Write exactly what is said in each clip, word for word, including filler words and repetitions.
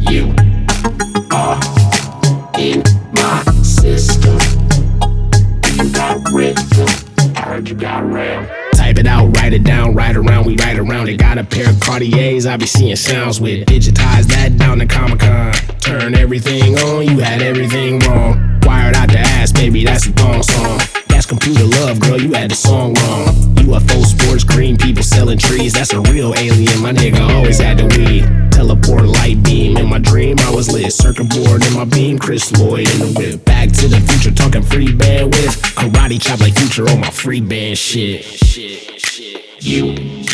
You are in my system. You got rhythm. I heard you got RAM. Type it out, write it down, write around, we write around it. Got a pair of Cartiers I be seeing sounds with. Digitize that down to Comic-Con. Turn everything on, you had everything wrong. Wired out the ass, baby, that's a thong song. That's computer love, girl, you had the song wrong. U F O sports, green people selling trees. That's a real alien, my nigga always had the weed. Teleport light beam, in my dream I was lit. Circuit board in my beam, Chris Lloyd in the whip. Back to the future, talking free bandwidth. Karate chop like Future on my free band shit. You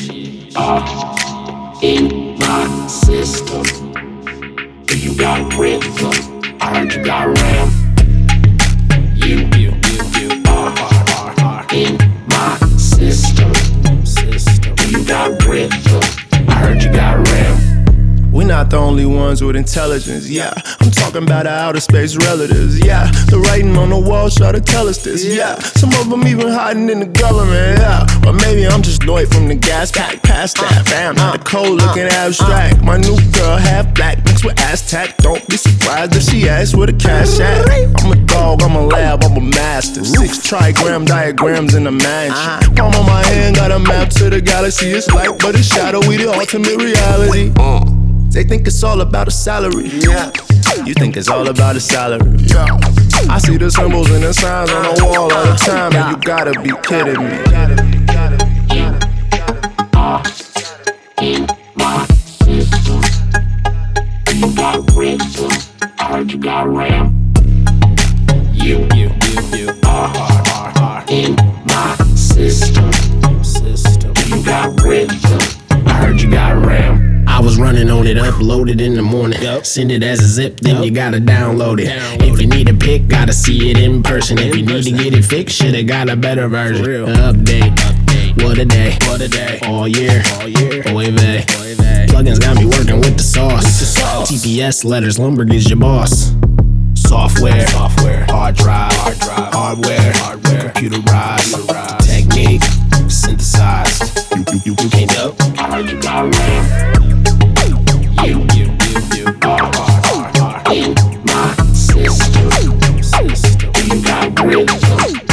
are in my system. You got rhythm. I heard you got RAM. You, you, you, you are, are, are in my system. System. You got rhythm. I heard you got RAM. We're not the only ones with intelligence, yeah. I'm talking about our outer space relatives, yeah. The writing on the wall try to tell us this, yeah. Some of them even hiding in the government, yeah. Or maybe I'm just Lloyd from the gas pack, past that, bam. The cold looking abstract. My new girl half black, mixed with Aztec. Don't be surprised if she asks where the cash at. I'm a dog, I'm a lab, I'm a master. Six trigram diagrams in a mansion. Palm on my hand, got a map to the galaxy. It's light, but it's shadowy, the ultimate reality. They think it's all about a salary. Yeah. You think it's all about a salary. Yeah. I see the symbols and the signs on the wall all the time, and you gotta be kidding me. You are in my system. You got rhythm. I heard you got RAM. You, you, you, you are, are, are in my system. System. You got rhythm. I heard you got RAM. I was running on it, uploaded in the morning. Yep. Send it as a zip, then yep. You gotta download it. Download if you need a pic, gotta see it in person. In if you person. Need to get it fixed, shoulda got a better version. Update, update, what a day, what a day. All year, all year. Oy vey. Plugins got me working with the sauce. With the sauce. T P S letters, Lumberg is your boss. Software, software, hard drive, hard drive, hardware, hardware, computerized, computerized. Technique, synthesized. You, you, you, you can't do. I heard you got RAM. You, you, you, you are, are, are in my system. System. You got rhythm.